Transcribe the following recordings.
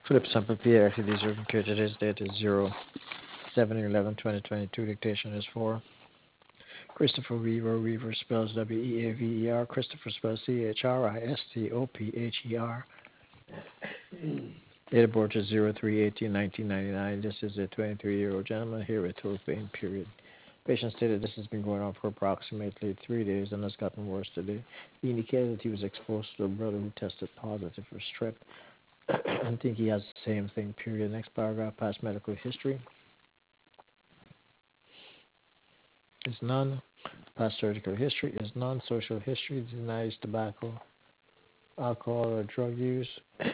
Philip Sample Pierre, actually, these are computer. Today's date is 07/11/2022. Dictation is 4. Christopher Weaver. Weaver spells Weaver. Christopher spells Christopher. Date of birth is 03/18/1999. This is a 23-year-old gentleman here with throat pain, period. Patient stated this has been going on for approximately 3 days and has gotten worse today. He indicated that he was exposed to a brother who tested positive for strep. I think he has the same thing, period. Next paragraph, past medical history is none. Past surgical history is none. Social history denies tobacco, alcohol, or drug use.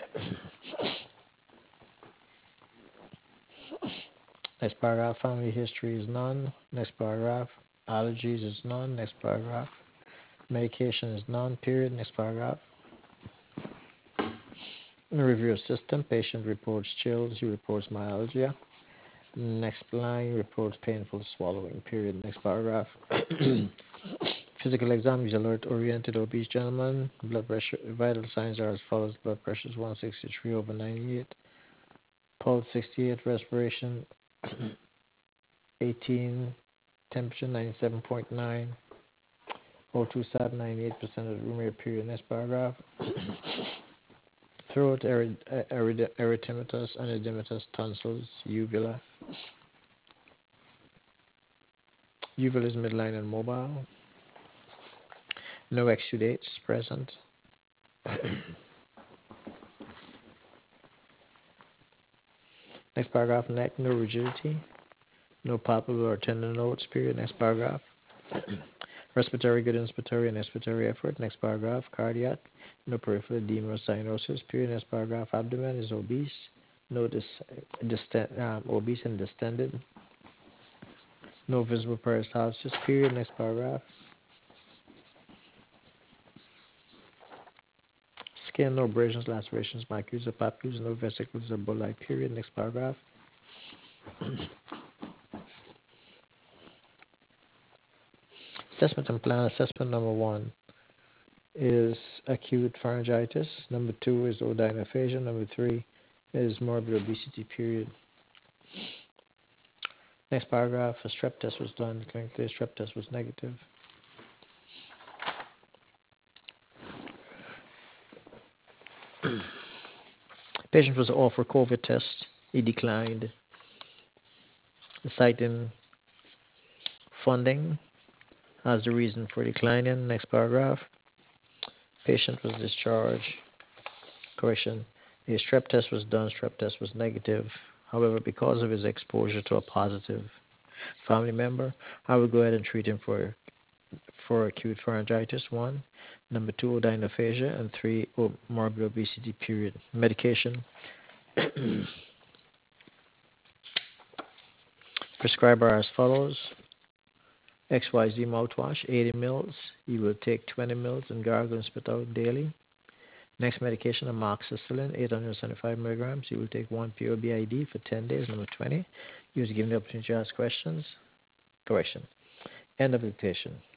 Next paragraph, family history is none. Next paragraph, allergies is none. Next paragraph, medication is none, period. Next paragraph, review system. Patient reports chills. He reports myalgia. Next line, reports painful swallowing, period. Next paragraph. Physical exam is alert oriented obese gentleman. Blood pressure, vital signs are as follows. Blood pressure is 163/98. Pulse 68. Respiration 18. Temperature 97.9. O2 sat 98% of the room air, period. Next paragraph. Throat erythematous and edematous tonsils, uvula. Uvula is midline and mobile. No exudates present. Next paragraph, neck, no rigidity, no palpable or tender notes, period. Next paragraph, respiratory, good inspiratory and expiratory effort. Next paragraph, cardiac, no peripheral edema or cyanosis, period. Next paragraph, abdomen is obese, no obese and distended, no visible peristalsis, period. Next paragraph, skin, no abrasions, lacerations, macules or papules, no vesicles or bulli, period. Next paragraph. Assessment and plan. Assessment number 1 is acute pharyngitis. Number 2 is odynophagia. Number 3 is morbid obesity, period. Next paragraph, a strep test was done. Clinically, a strep test was negative. Patient was offered COVID test. He declined, citing funding as the reason for declining. Next paragraph. Patient was discharged. Correction. A strep test was done. Strep test was negative. However, because of his exposure to a positive family member, I will go ahead and treat him for acute pharyngitis, 1. Number 2, odynophagia, and 3, morbid obesity, period. Medication. Prescriber as follows. XYZ mouthwash, 80 mils. You will take 20 mils and gargle and spit out daily. Next medication, amoxicillin, 875 milligrams. You will take 1 pure BID for 10 days. Number 20. You was given the opportunity to ask questions. Correction. End of dictation.